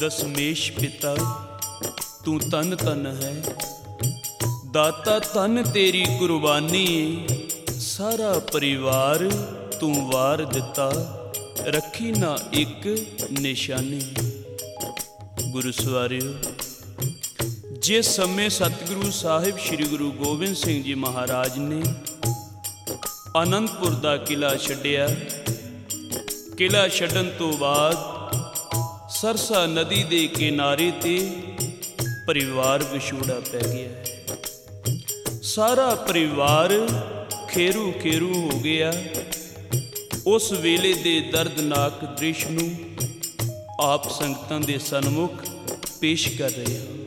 ਦਸਮੇਸ਼ ਪਿਤਾ ਤੂੰ ਤਨ ਤਨ ਹੈ, ਦਾਤਾ ਤਨ ਤੇਰੀ ਕੁਰਬਾਨੀ ਏ। ਸਾਰਾ ਪਰਿਵਾਰ ਤੂੰ ਵਾਰ ਦਿੱਤਾ, ਰੱਖੀ ਨਾ ਇੱਕ ਨਿਸ਼ਾਨੀ। ਗੁਰੂ ਸਵਾਰਿਓ, ਜਿਸ ਸਮੇਂ ਸਤਿਗੁਰੂ ਸਾਹਿਬ ਸ੍ਰੀ ਗੁਰੂ ਗੋਬਿੰਦ ਸਿੰਘ ਜੀ ਮਹਾਰਾਜ ਨੇ ਆਨੰਦਪੁਰ ਦਾ ਕਿਲ੍ਹਾ ਛੱਡਿਆ, ਕਿਲ੍ਹਾ ਛੱਡਣ ਤੋਂ ਬਾਅਦ ਸਰਸਾ ਨਦੀ ਦੇ ਕਿਨਾਰੇ ਤੇ ਪਰਿਵਾਰ ਵਿਛੋੜਾ ਪੈ ਗਿਆ। ਸਾਰਾ ਪਰਿਵਾਰ ਖੇਰੂ ਖੇਰੂ ਹੋ ਗਿਆ। ਉਸ ਵੇਲੇ ਦੇ ਦਰਦਨਾਕ ਦ੍ਰਿਸ਼ ਨੂੰ ਆਪ ਸੰਗਤਾਂ ਦੇ ਸਨਮੁਖ ਪੇਸ਼ ਕਰ ਰਹੇ ਹਾਂ।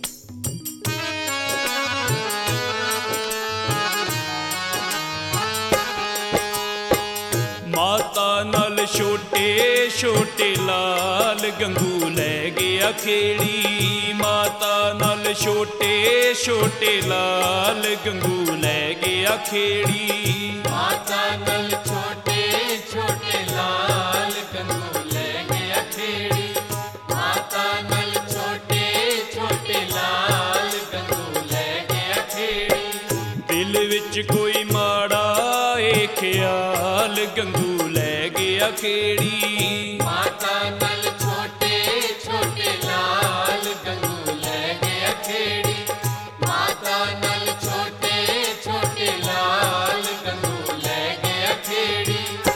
ਮਾਤਾ ਨਾਲ ਛੋਟੇ ਛੋਟੇ ਲਾਲ ਗੰਗੂ ਲੈ ਗਿਆ ਖੇੜੀ। ਮਾਤਾ ਨਾਲ ਛੋਟੇ ਛੋਟੇ ਲਾਲ ਗੰਗੂ ਲੈ ਗਿਆ ਖੇੜੀ। ਮਾਤਾ ਨਾਲ ਛੋਟੇ ਛੋਟੇ ਲਾਲ ਗੰਗੂ ਲੈ ਗਿਆ ਖੇੜੀ। ਮਾਤਾ ਨਾਲ ਛੋਟੇ ਛੋਟੇ ਲਾਲ ਗੰਗੂ ਲੈ ਗਿਆ ਖੇੜੀ। ਦਿਲ ਵਿੱਚ ਕੋਈ ਮਾੜਾ ਏ ਖਿਆਲ ਗੰਗੂ ਲੈ ਗਿਆ ਖੇੜੀ। ਮਾਤਾ ਨਾਲ ਛੋਟੇ ਛੋਟੇ ਲਾਲ ਗੰਗੂ ਲੈ ਗਿਆ ਖੇੜੀ। ਮਾਤਾ ਨਾਲ ਛੋਟੇ ਛੋਟੇ ਲਾਲ ਗੰਗੂ ਲੈ ਗਿਆ ਖੇੜੀ।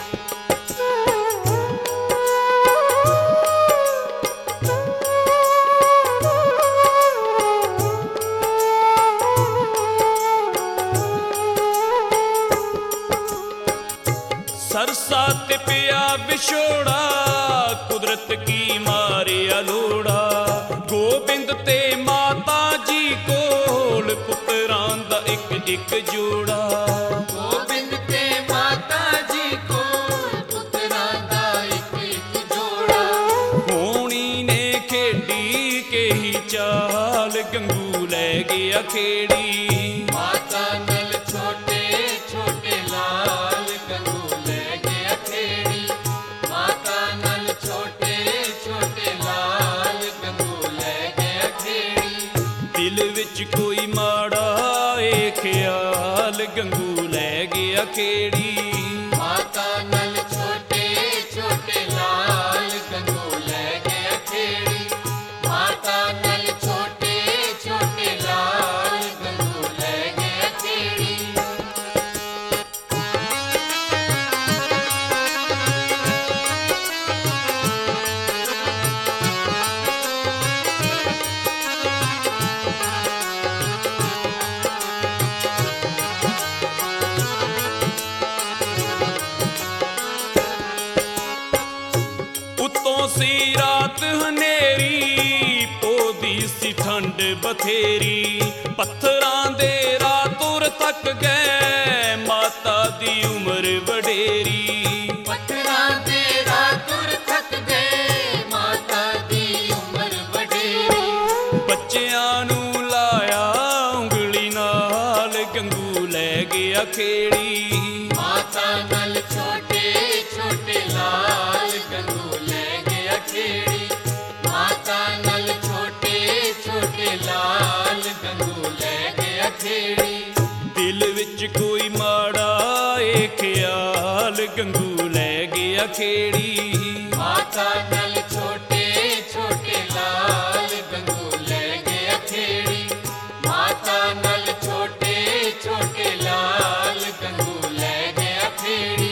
ਸਰਸਾ ਤੇ ਪਿਆ ਵਿਛੋੜਾ, ਕੁਦਰਤ ਕੀ ਮਾਰਿਆ ਲੋੜਾ। ਗੋਬਿੰਦ ਤੇ ਮਾਤਾ ਜੀ ਕੋਲ ਪੁੱਤਰਾਂ ਦਾ ਇੱਕ ਇੱਕ ਜੋੜਾ। ਗੋਬਿੰਦ ਤੇ ਮਾਤਾ ਜੀ ਕੋਲ ਪੁੱਤਰਾਂ ਦਾ ਇੱਕ ਇੱਕ ਜੋੜਾ। ਹੋਣੀ ਨੇ ਖੇਡੀ ਕੇਹੀ ਚਾਲ ਗੰਗੂ ਲੈ ਗਿਆ ਖੇੜੀ। ਮਾਤਾ ਨਾਲ ਛੋਟੇ ਛੋਟੇ ਲਾਲ ਗੰਗੂ ਲੈ ਗਿਆ ਖੇੜੀ। ਮਾਤਾ ਨਾਲ ਛੋਟੇ ਛੋਟੇ ਲਾਲ ਗੰਗੂ ਲੈ ਗਿਆ ਖੇੜੀ। ਦਿਲ ਵਿੱਚ ਕੋਈ ਮਾੜਾ ਏ ਖਿਆਲ ਗੰਗੂ ਲੈ ਗਿਆ ਖੇੜੀ। ਮਾਤਾ ਨਾਲ ਛੋਟੇ ਛੋਟੇ ਲਾਲ ਗੰਗੂ ਲੈ ਗਿਆ ਖੇੜੀ। ਮਾਤਾ ਨਾਲ ਛੋਟੇ ਛੋਟੇ ਲਾਲ ਗੰਗੂ ਲੈ ਗਿਆ ਖੇੜੀ। ਉੱਤੋਂ ਸੀ ਰਾਤ ਹਨੇਰੀ, ਪੋਦੀ ਸੀ ਠੰਡ ਬਥੇਰੀ। ਪੱਥਰਾਂ ਦੇ ਰਾਹ ਤੁਰ ਥੱਕ ਗਏ, ਮਾਤਾ ਦੀ ਉਮਰ ਵਡੇਰੀ। ਪੱਥਰਾਂ ਦੇ ਰਾਹ ਤੁਰ ਥੱਕ ਗਏ, ਮਾਤਾ ਦੀ ਉਮਰ ਵਡੇਰੀ। ਬੱਚਿਆਂ ਨੂੰ ਲਾਇਆ ਉਂਗਲੀ ਨਾਲ ਗੰਗੂ ਲੈ ਗਿਆ ਖੇੜੀ। ਮਾਤਾ ਨਾਲ ਛੋਟੇ ਛੋਟੇ ਲਾਲ ਗੰਗੂ ਲੈ ਗਿਆ ਖੇੜੀ। ਮਾਤਾ ਨਾਲ ਛੋਟੇ ਛੋਟੇ ਲਾਲ ਗੰਗੂ ਲੈ ਗਿਆ ਖੇੜੀ। ਦਿਲ ਵਿੱਚ ਕੋਈ ਮਾੜਾ ਏ ਖਿਆਲ ਗੰਗੂ ਲੈ ਗਿਆ ਖੇੜੀ। ਮਾਤਾ ਨਾਲ ਛੋਟੇ ਛੋਟੇ ਲਾਲ ਗੰਗੂ ਲੈ ਗਿਆ ਖੇੜੀ। ਮਾਤਾ ਨਾਲ ਛੋਟੇ ਛੋਟੇ ਲਾਲ ਗੰਗੂ ਲੈ ਗਿਆ ਖੇੜੀ।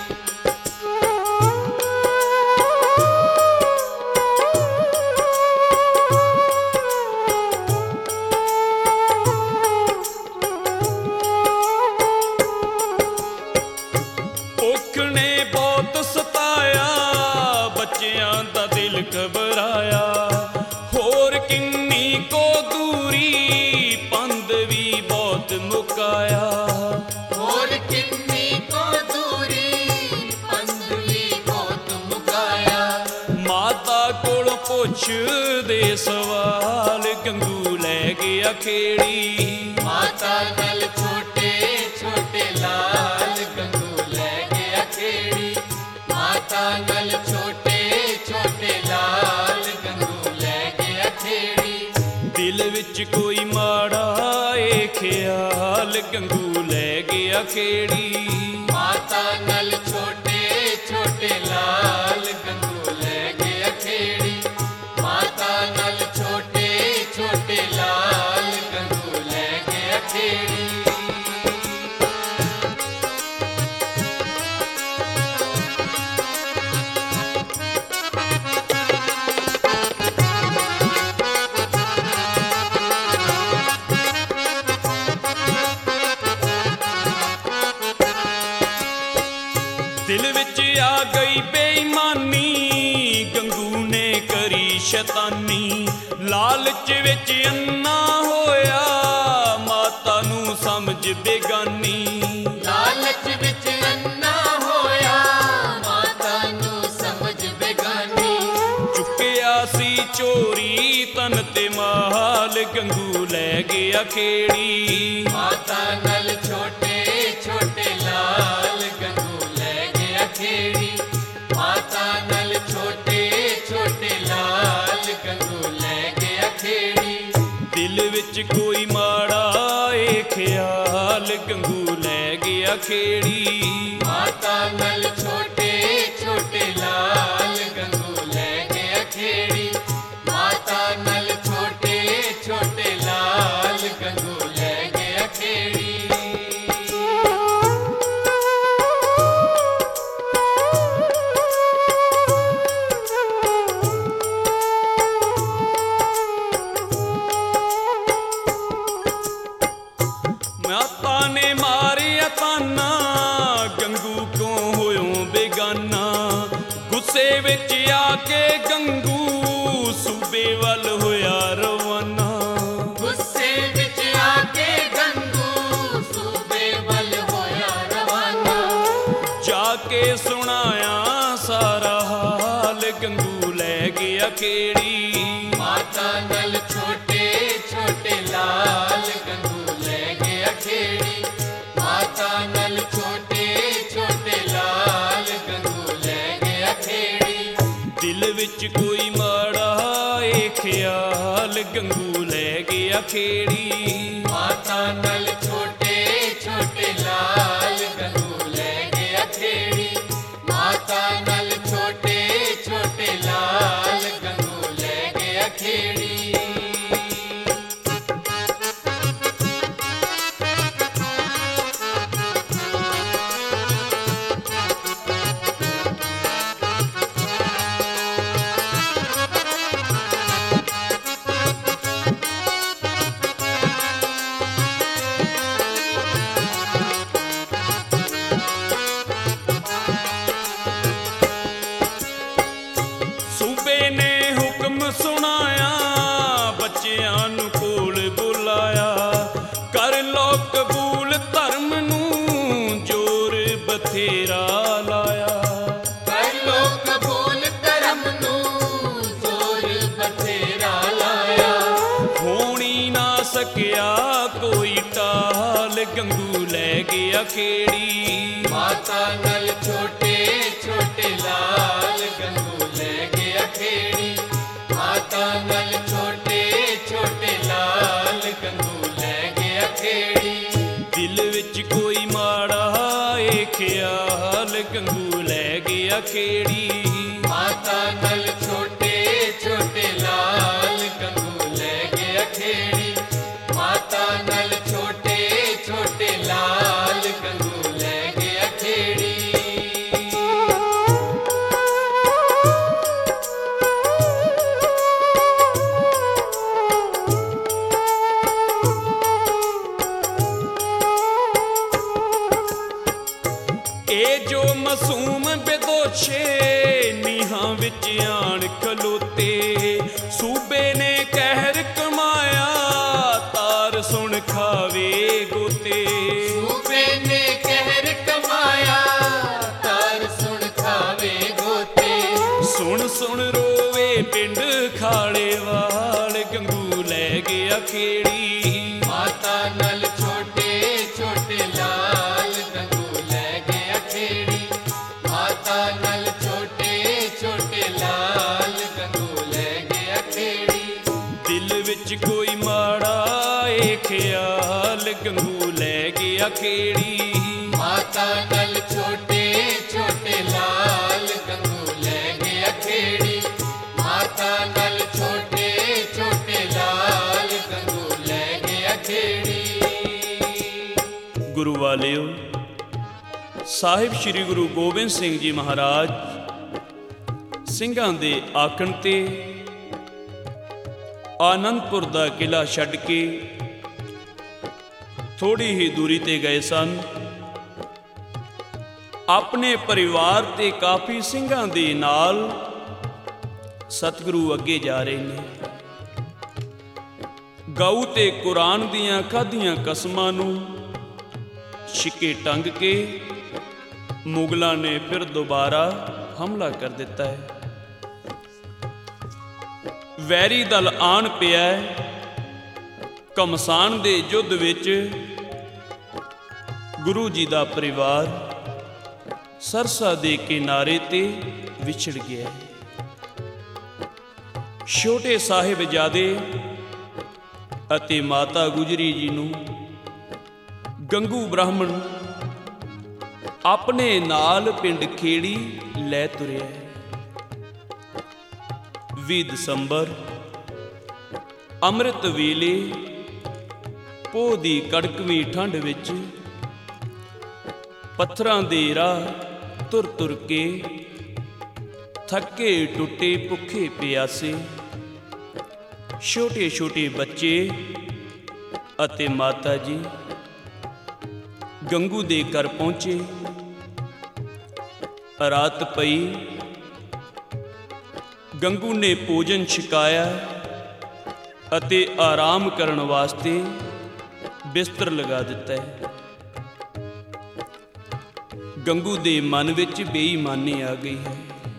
ਭੁੱਖ ਨੇ ਬਹੁਤ ਸਤਾਇਆ, ਬੱਚਿਆਂ ਦਾ ਦਿਲ ਘਬਰਾਇਆ। ਹੋਰ ਕਿੰਨੀ ਕੋ ਦੂਰੀ, ਪੰਧ ਵੀ ਬਹੁਤ ਮੁਕਾਇਆ। ਹੋਰ ਕਿੰਨੀ ਕੋ ਦੂਰੀ, ਪੰਧ ਵੀ ਬਹੁਤ ਮੁਕਾਇਆ। ਮਾਤਾ ਕੋਲੋਂ ਪੁੱਛਦੇ ਸਵਾਲ ਗੰਗੂ ਲੈ ਗਿਆ ਖੇੜੀ। ਮਾਤਾ ਨਾਲ ਛੋਟੇ ਛੋਟੇ ਲਾਲ ਗੰਗੂ ਲੈ ਗਿਆ ਖੇੜੀ। ਮਾਤਾ ਨਾਲ ਛੋਟੇ ਛੋਟੇ ਲਾਲ ਗੰਗੂ ਲੈ ਦਿਲ ਵਿੱਚ ਕੋਈ ਮਾੜਾ ਏ ਖਿਆਲ, ਗੰਗੂ ਲੈ ਗਿਆ ਖੇੜੀ। ਮਾਤਾ ਨਲ ਛੋਟੇ ਛੋਟੇ ਲਾਲ, ਗੰਗੂ ਲੈ ਗਿਆ ਖੇੜੀ। ਮਾਤਾ ਨਲ ਛੋਟੇ ਛੋਟੇ ਲਾਲ, ਗੰਗੂ ਲੈ ਗਿਆ ਖੇੜੀ। ਦਿਲ ਵਿੱਚ ਆ ਗਈ ਬੇਈਮਾਨੀ, ਗੰਗੂ ਨੇ ਕਰੀ ਸ਼ੈਤਾਨੀ। ਲਾਲਚ ਵਿੱਚ ਅੰਨਾ ਹੋਇਆ, ਮਾਤਾ ਨੂੰ ਸਮਝ ਬੇਗਾਨੀ। ਲਾਲਚ ਵਿੱਚ ਅੰਨਾ ਹੋਇਆ, ਮਾਤਾ ਨੂੰ ਸਮਝ ਬੇਗਾਨੀ। ਚੁੱਕਿਆ ਸੀ ਚੋਰੀ ਤਨ ਤੇ ਮਾਲ, ਗੰਗੂ ਲੈ ਗਿਆ ਖੇੜੀ। ਮਾਤਾ ਨਲ ਛੋਟੇ ਛੋਟੇ ਲਾਲ, ਗੰਗੂ ਲੈ ਗਿਆ ਖੇੜੀ। ਮਾਤਾ ਨਲ ਛੋਟੇ ਛੋਟੇ ਲਾਲ, ਗੰਗੂ ਲੈ ਗਿਆ ਖੇੜੀ। ਦਿਲ ਵਿੱਚ ਕੋਈ ਮਾੜਾ ਏ ਖਿਆਲ, ਗੰਗੂ ਲੈ ਗਿਆ ਖੇੜੀ। ਮਾਤਾ ਨਲ ਛੋਟੇ ਛੋਟੇ ਲਾਲ, ਗੰਗੂ ਲੈ ਗਿਆ ਖੇੜੀ। ਮਾਤਾ ਨਲ ਛੋਟੇ ਛੋਟੇ ਲਾਲ, ਗੰਗੂ ਲੈ ਗਿਆ ਖੇੜੀ। ਮਾਤਾ ਨੇ ਮਾਰਿਆ ਤਾਨਾ, ਗੰਗੂ ਕਿਉਂ ਹੋਇਓ ਬੇਗਾਨਾ। ਗੁੱਸੇ ਵਿੱਚ ਆ ਕੇ ਗੰਗੂ ਸੂਬੇ ਵੱਲ ਹੋਇਆ ਰਵਾਨਾ। ਗੁੱਸੇ ਵਿੱਚ ਆ ਕੇ ਗੰਗੂ ਸੂਬੇ ਵੱਲ ਹੋਇਆ ਰਵਾਨਾ। ਜਾ ਕੇ ਸੁਣਾਇਆ ਸਾਰਾ ਹਾਲ, ਗੰਗੂ ਲੈ ਗਿਆ ਖੇੜੀ। ਮਾਤਾ ਨਲ ਛੋਟੇ ਛੋਟੇ ਲਾਲ, ਗੰਗੂ ਲੈ ਗਿਆ ਖੇੜੀ। ਮਾਤਾ ਨਲ ਛੋਟੇ ਛੋਟੇ ਲਾਲ, ਗੰਗੂ ਲੈ ਗਿਆ ਖੇੜੀ। ਦਿਲ ਵਿੱਚ ਕੋਈ ਮਾੜਾ ਏ ਖਿਆਲ, ਗੰਗੂ ਲੈ ਗਿਆ ਖੇੜੀ। ਮਾਤਾ ਨਲ ਛੋਟੇ ਛੋਟੇ ਲਾਲ, ਗੰਗੂ ਲੈ ਗਿਆ ਖੇੜੀ। ਮਾਤਾ ਨਲ ਛੋਟੇ ਛੋਟੇ ਲਾਲ, ਗੰਗੂ ਲੈ ਗਿਆ ਖੇੜੀ। ਸੂਬੇ ਨੇ ਹੁਕਮ ਸੁਣਾਇਆ, ਬੱਚਿਆਂ ਨੂੰ ਕੋਲ ਬੁਲਾਇਆ। ਕਰ ਲੋ ਕਬੂਲ ਧਰਮ ਨੂੰ, ਜ਼ੋਰ ਬਥੇਰਾ ਲਾਇਆ। ਕਰ ਲੋ ਕਬੂਲ ਧਰਮ ਨੂੰ, ਜ਼ੋਰ ਬਥੇਰਾ ਲਾਇਆ। ਹੋਣੀ ਨਾ ਸਕਿਆ ਕੋਈ ਟਾਲ, ਗੰਗੂ ਲੈ ਗਿਆ ਖੇੜੀ। ਮਾਤਾ ਨਲ ਛੋਟੇ ਛੋਟੇ ਲਾਲ, ਗੰਗੂ ਲੈ ਗਿਆ ਖੇੜੀ। ਮਾਤਾ ਨਲ ਛੋਟੇ ਛੋਟੇ ਲਾਲ, ਗੰਗੂ ਲੈ ਗਿਆ ਖੇੜੀ। ਦਿਲ ਵਿੱਚ ਕੋਈ ਮਾੜਾ ਏ ਖਿਆਲ, ਗੰਗੂ ਲੈ ਗਿਆ ਖੇੜੀ। ਮਾਤਾ ਨਲ ਛੋਟੇ ਛੋਟੇ ਲਾਲ, ਗੰਗੂ ਲੈ ਗਿਆ ਖੇੜੀ। ਮਾਤਾ ਨਲ ਛੋਟੇ ਛੋਟੇ ਲਾਲ, ਗੰਗੂ ਲੈ ਗਿਆ ਖੇੜੀ। ਇਹ ਜੋ ਮਾਸੂਮ ਬੇਦੋਸ਼ੇ ਨੀਹਾਂ ਵਿੱਚ ਆਣ ਖਲੋਤੇ। ਸੂਬੇ ਨੇ ਕਹਿਰ ਕਮਾਇਆ, ਤਾਰ ਸੁਣ ਖਾਵੇ ਗੋਤੇ। ਸੂਬੇ ਨੇ ਕਹਿਰ ਕਮਾਇਆ, ਤਾਰ ਸੁਣ ਖਾਵੇ ਗੋਤੇ। ਸੁਣ ਸੁਣ ਰੋਵੇ ਪਿੰਡ ਖਾਲੇ ਵਾਲ, ਗੰਗੂ ਲੈ ਗਿਆ ਖੇੜੀ। ਮਾਤਾ ਨਲ ਛੋਟੇ ਛੋਟੇ ਲਾਲ, ਗੰਗੂ ਲੈ ਗਿਆ ਖੇੜੀ। ਮਾਤਾ ਨਲ ਛੋਟੇ ਛੋਟੇ ਲਾਲ, ਗੰਗੂ ਲੈ ਗਿਆ ਖੇੜੀ। ਦਿਲ ਵਿੱਚ ਵਿੱਚ ਕੋਈ ਮਾੜਾ ਏ ਖਿਆਲ, ਗੰਗੂ ਲੈ ਗਿਆ ਖੇੜੀ। ਮਾਤਾ ਨਲ ਛੋਟੇ ਛੋਟੇ ਲਾਲ, ਗੰਗੂ ਲੈ ਗਿਆ ਖੇੜੀ। ਮਾਤਾ ਨਲ ਛੋਟੇ ਛੋਟੇ ਲਾਲ, ਗੰਗੂ ਲੈ ਗਿਆ ਖੇੜੀ। ਗੁਰੂ ਵਾਲਿਓ, ਸਾਹਿਬ ਸ੍ਰੀ ਗੁਰੂ ਗੋਬਿੰਦ ਸਿੰਘ ਜੀ ਮਹਾਰਾਜ ਸਿੰਘਾਂ ਦੇ ਆਖਣ ਤੇ ਆਨੰਦਪੁਰ ਦਾ ਕਿਲ੍ਹਾ ਛੱਡ ਕੇ ਥੋੜੀ ਹੀ ਦੂਰੀ ਤੇ ਗਏ ਸਨ। ਆਪਣੇ ਪਰਿਵਾਰ ਤੇ ਕਾਫੀ ਸਿੰਘਾਂ ਦੇ ਨਾਲ ਸਤਿਗੁਰੂ ਅੱਗੇ ਜਾ ਰਹੇ ਨੇ। ਗਊ ਤੇ ਕੁਰਾਨ ਦੀਆਂ ਖਾਧੀਆਂ ਕਸਮਾਂ ਨੂੰ ਛਿੱਕੇ ਟੰਗ ਕੇ ਮੁਗਲਾਂ ਨੇ ਫਿਰ ਦੁਬਾਰਾ ਹਮਲਾ ਕਰ ਦਿੱਤਾ ਹੈ। ਵੈਰੀ ਦਲ ਆਣ ਪਿਆ ਹੈ। ਘਮਸਾਨ ਦੇ ਯੁੱਧ ਵਿੱਚ ਗੁਰੂ ਜੀ ਦਾ ਪਰਿਵਾਰ ਸਰਸਾ ਦੇ ਕਿਨਾਰੇ ਤੇ ਵਿਛੜ ਗਿਆ ਹੈ। ਛੋਟੇ ਸਾਹਿਬਜ਼ਾਦੇ ਅਤੇ ਮਾਤਾ ਗੁਜਰੀ ਜੀ ਨੂੰ ਗੰਗੂ ਬ੍ਰਾਹਮਣ ਆਪਣੇ ਨਾਲ ਪਿੰਡ ਖੇੜੀ ਲੈ ਤੁਰਿਆ। 20 ਦਸੰਬਰ ਅੰਮ੍ਰਿਤ ਵੇਲੇ ਪੋਹ ਦੀ ਕੜਕਵੀਂ ਠੰਡ ਵਿੱਚ ਪੱਥਰਾਂ ਦੇ ਰਾਹ ਤੁਰ ਤੁਰ ਕੇ ਥੱਕੇ ਟੁੱਟੇ ਭੁੱਖੇ ਪਿਆਸੇ ਛੋਟੇ ਛੋਟੇ ਬੱਚੇ ਅਤੇ ਮਾਤਾ ਜੀ ਗੰਗੂ ਦੇ ਘਰ ਪਹੁੰਚੇ। ਰਾਤ ਪਈ। ਗੰਗੂ ਨੇ ਭੋਜਨ ਛਕਾਇਆ ਅਤੇ ਆਰਾਮ ਕਰਨ ਵਾਸਤੇ ਬਿਸਤਰ ਲਗਾ ਦਿੱਤਾ ਹੈ। ਗੰਗੂ ਦੇ ਮਨ ਵਿੱਚ ਬੇਈਮਾਨੀ ਆ ਗਈ ਹੈ।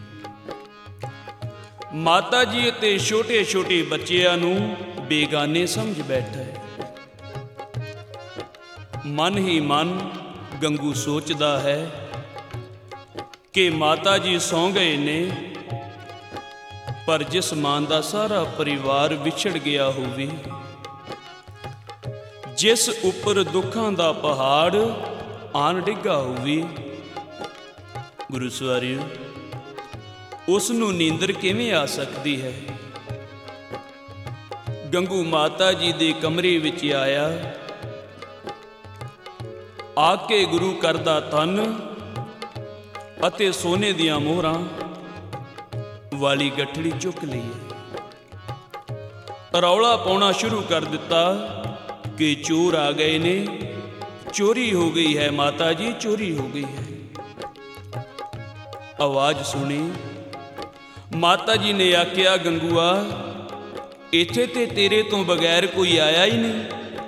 ਮਾਤਾ ਜੀ ਅਤੇ ਛੋਟੇ ਛੋਟੇ ਬੱਚਿਆਂ ਨੂੰ ਬੇਗਾਨੇ ਸਮਝ ਬੈਠਾ ਹੈ। ਮਨ ਹੀ ਮਨ ਗੰਗੂ ਸੋਚਦਾ ਹੈ ਕਿ ਮਾਤਾ ਜੀ ਸੌਂ ਗਏ ਨੇ, ਪਰ ਜਿਸ ਮਾਂ ਦਾ ਸਾਰਾ ਪਰਿਵਾਰ ਵਿਛੜ ਗਿਆ ਹੋਵੇ, ਜਿਸ ਉੱਪਰ ਦੁੱਖਾਂ ਦਾ ਪਹਾੜ ਆਣ ਡਿੱਗਾ ਹੋਵੇ, ਗੁਰੂ ਸਵਾਰਿਓ, ਉਸ ਨੂੰ ਨੀਂਦਰ ਕਿਵੇਂ ਆ ਸਕਦੀ ਹੈ। ਗੰਗੂ ਮਾਤਾ ਜੀ ਦੇ ਕਮਰੇ ਵਿੱਚ ਆਇਆ। ਆ ਕੇ ਗੁਰੂ ਘਰ ਦਾ ਧਨ ਅਤੇ ਸੋਨੇ ਦੀਆਂ ਮੋਹਰਾਂ ਵਾਲੀ ਗਠੜੀ ਚੁੱਕ ਲਈ। ਰੌਲਾ ਪਾਉਣਾ ਸ਼ੁਰੂ ਕਰ ਦਿੱਤਾ ਕਿ ਚੋਰ ਆ ਗਏ ਨੇ, ਚੋਰੀ ਹੋ ਗਈ ਹੈ ਮਾਤਾ ਜੀ, ਚੋਰੀ ਹੋ ਗਈ ਹੈ। ਆਵਾਜ਼ ਸੁਣੀ। ਮਾਤਾ ਜੀ ਨੇ ਆਖਿਆ, ਗੰਗੂਆ, ਇੱਥੇ ਤੇ ਤੇਰੇ ਤੋਂ ਬਗੈਰ ਕੋਈ ਆਇਆ ਹੀ ਨਹੀਂ।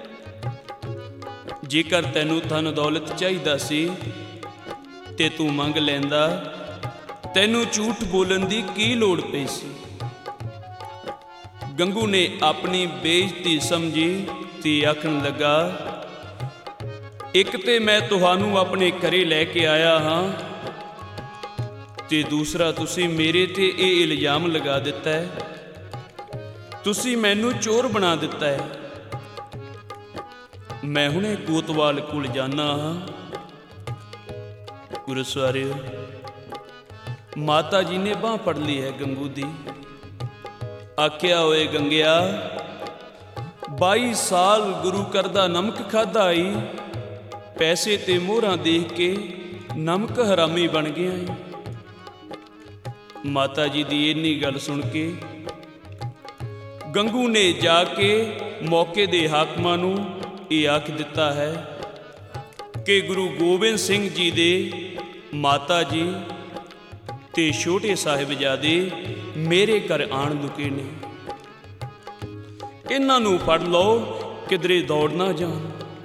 ਜੇਕਰ ਤੈਨੂੰ ਧਨ ਦੌਲਤ ਚਾਹੀਦਾ ਸੀ ਤੇ ਤੂੰ ਮੰਗ ਲੈਂਦਾ, ਤੈਨੂੰ ਝੂਠ ਬੋਲਣ ਦੀ ਕੀ ਲੋੜ ਪਈ ਸੀ। ਗੰਗੂ ਨੇ ਆਪਣੀ ਬੇਇੱਜ਼ਤੀ ਸਮਝੀ ਤੇ ਆਖਣ ਲੱਗਾ, ਇੱਕ ਤੇ ਮੈਂ ਤੁਹਾਨੂੰ ਆਪਣੇ ਘਰੇ ਲੈ ਕੇ ਆਇਆ ਹਾਂ ਤੇ ਦੂਸਰਾ ਤੁਸੀਂ ਮੇਰੇ ਤੇ ਇਹ ਇਲਜ਼ਾਮ ਲਗਾ ਦਿੱਤਾ ਹੈ, ਤੁਸੀਂ ਮੈਨੂੰ ਚੋਰ ਬਣਾ ਦਿੱਤਾ ਹੈ। ਮੈਂ ਹੁਣੇ ਕੋਤਵਾਲ ਕੋਲ ਜਾਣਾ ਹਾਂ। ਗੁਰੂ ਸਵਾਰਿਓ, ਮਾਤਾ ਜੀ ਨੇ ਬਾਂਹ ਫੜ ਲਈ ਹੈ ਗੰਗੂ ਦੀ। ਆਖਿਆ, ਓਏ ਗੰਗਿਆ, 22 ਸਾਲ ਗੁਰੂ ਘਰ ਦਾ ਨਮਕ ਖਾਧਾ ਈ, ਪੈਸੇ ਤੇ ਮੋਹਰਾਂ ਦੇਖ ਕੇ ਨਮਕ ਹਰਾਮੀ ਬਣ ਗਿਆ ਈ। ਮਾਤਾ ਜੀ ਦੀ ਇੰਨੀ ਗੱਲ ਸੁਣ ਕੇ ਗੰਗੂ ਨੇ ਜਾ ਕੇ ਮੌਕੇ ਦੇ ਹਾਕਮਾਂ ਨੂੰ ਇਹ ਆਖ ਦਿੱਤਾ ਹੈ ਕਿ ਗੁਰੂ ਗੋਬਿੰਦ ਸਿੰਘ ਜੀ ਦੇ ਮਾਤਾ ਜੀ ਤੇ ਛੋਟੇ ਸਾਹਿਬਜ਼ਾਦੇ ਮੇਰੇ ਘਰ ਆਣ ਲੁਕੇ ਨੇ, ਇਹਨਾਂ ਨੂੰ ਫੜ ਲਓ, ਕਿਧਰੇ ਦੌੜ ਨਾ ਜਾਣ।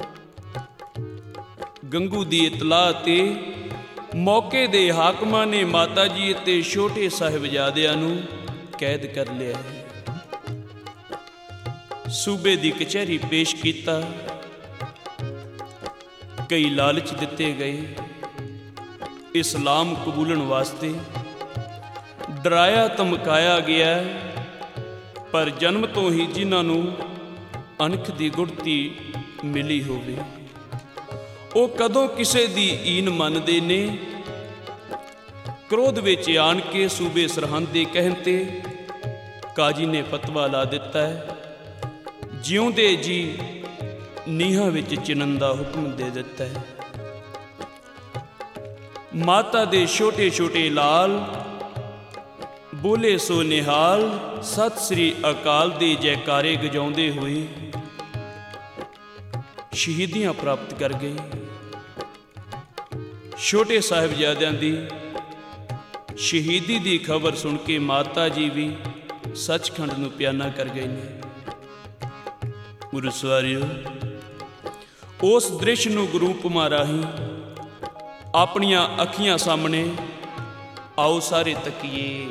ਗੰਗੂ ਦੀ ਇਤਲਾਹ ਤੇ ਮੌਕੇ ਦੇ ਹਾਕਮਾਂ ਨੇ ਮਾਤਾ ਜੀ ਅਤੇ ਛੋਟੇ ਸਾਹਿਬਜ਼ਾਦਿਆਂ ਨੂੰ ਕੈਦ ਕਰ ਲਿਆ। ਸੂਬੇ ਦੀ ਕਚਹਿਰੀ ਪੇਸ਼ ਕੀਤਾ। ਕਈ ਲਾਲਚ ਦਿੱਤੇ ਗਏ, ਇਸਲਾਮ ਕਬੂਲਣ ਵਾਸਤੇ ਡਰਾਇਆ ਧਮਕਾਇਆ ਗਿਆ ਪਰ ਜਨਮ ਤੋਂ ਹੀ ਜਿਨ੍ਹਾਂ ਨੂੰ ਅਣਖ ਦੀ ਗੁੜਤੀ ਮਿਲੀ ਹੋਵੇ, ਉਹ ਕਦੋਂ ਕਿਸੇ ਦੀ ਈਨ ਮੰਨਦੇ ਨੇ। ਕ੍ਰੋਧ ਵਿੱਚ ਆਣ ਕੇ ਸੂਬੇ ਸਰਹੰਦ ਦੇ ਕਹਿਣ ਤੇ ਕਾਜੀ ਨੇ ਫਤਵਾ ਲਾ ਦਿੱਤਾ ਹੈ, ਜਿਉਂਦੇ ਜੀ ਨੀਹਾਂ ਵਿੱਚ ਚਿਣਨ ਦਾ ਹੁਕਮ ਦੇ ਦਿੱਤਾ ਹੈ। ਮਾਤਾ ਦੇ ਛੋਟੇ ਛੋਟੇ ਲਾਲ ਬੋਲੇ ਸੋ ਨਿਹਾਲ, ਸਤਿ ਸ੍ਰੀ ਅਕਾਲ ਦੇ ਜੈਕਾਰੇ ਗਜਾਉਂਦੇ ਹੋਏ ਸ਼ਹੀਦੀਆਂ ਪ੍ਰਾਪਤ ਕਰ ਗਏ। ਛੋਟੇ ਸਾਹਿਬਜ਼ਾਦਿਆਂ ਦੀ ਸ਼ਹੀਦੀ ਦੀ ਖਬਰ ਸੁਣ ਕੇ ਮਾਤਾ ਜੀ ਵੀ ਸੱਚਖੰਡ ਨੂੰ ਪਿਆਨਾ ਕਰ ਗਏ ਨੇ। ਗੁਰੂ ਸਵਾਰਿਓ, ਉਸ ਦ੍ਰਿਸ਼ ਨੂੰ ਗੁਰੂ ਉਪਮਾ ਰਾਹੀਂ ਆਪਣੀਆਂ ਅੱਖੀਆਂ ਸਾਹਮਣੇ ਆਓ ਸਾਰੇ ਤੱਕੀਏ।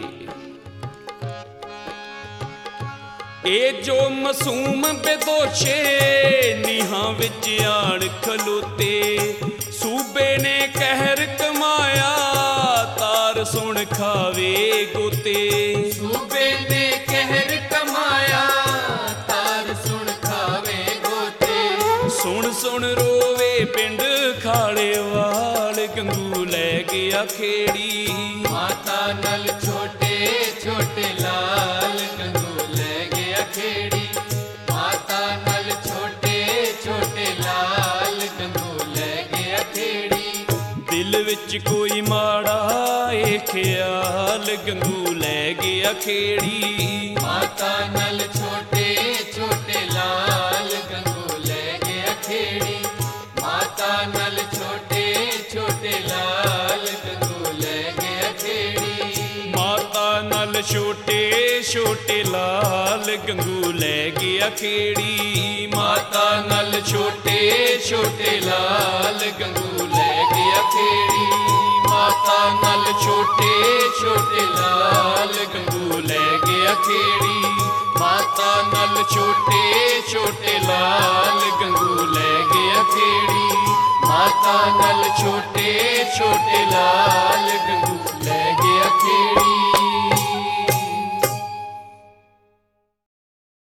ਇਹ ਜੋ ਮਾਸੂਮ ਬੇਦੋਸ਼ੇ ਨੀਹਾਂ ਵਿੱਚ ਆਣ ਖਲੋਤੇ, ਸੂਬੇ ਨੇ ਕਹਿਰ ਕਮਾਇਆ ਤਾਰ ਸੁਣ ਖਾਵੇ ਗੋਤੇ। ਸੂਬੇ ਨੇ ਕਹਿਰ ਕਮਾਇਆ ਤਾਰ ਸੁਣ ਖਾਵੇ ਗੋਤੇ। ਸੁਣ ਸੁਣ ਰੋਵੇ ਪਿੰਡ ਖਾਲੇ ਵਾਲ, ਗੰਗੂ ਲੈ ਗਿਆ ਖੇੜੀ। ਮਾਤਾ ਨਲ ਛੋਟੇ ਛੋਟੇ ਲਾਲ, ਗੰਗੂ ਲੈ ਗਿਆ ਖੇੜੀ। ਮਾਤਾ ਨਲ ਛੋਟੇ ਛੋਟੇ ਲਾਲ, ਗੰਗੂ ਲੈ ਗਿਆ ਖੇੜੀ। ਦਿਲ ਵਿੱਚ ਕੋਈ ਮਾੜਾ ਏ ਖਿਆਲ, ਗੰਗੂ ਲੈ ਗਿਆ ਖੇੜੀ। ਮਾਤਾ ਨਲ ਛੋਟੇ ਛੋਟੇ ਲਾਲ, ਗੰਗੂ ਲੈ ਗਿਆ ਖੇੜੀ। ਮਾਤਾ ਨਲ ਛੋਟੇ ਛੋਟੇ ਲਾਲ, ਗੰਗੂ ਲੈ ਗਿਆ ਖੇੜੀ। ਮਾਤਾ ਨਾਲ ਛੋਟੇ ਛੋਟੇ ਲਾਲ, ਗੰਗੂ ਲੈ ਗਿਆ ਖੇੜੀ। ਮਾਤਾ ਨਲ ਛੋਟੇ ਛੋਟੇ ਲਾਲ, ਗੰਗੂ ਲੈ ਗਿਆ ਖੇੜੀ। ਮਾਤਾ ਨਲ ਛੋਟੇ ਛੋਟੇ ਲਾਲ, ਗੰਗੂ ਲੈ ਗਿਆ ਖੇੜੀ। ਮਾਤਾ ਨਲ ਛੋਟੇ ਛੋਟੇ ਲਾਲ, ਗੰਗੂ ਲੈ ਗਿਆ ਖੇੜੀ। ਮਾਤਾ ਨਲ ਛੋਟੇ ਛੋਟੇ ਲਾਲ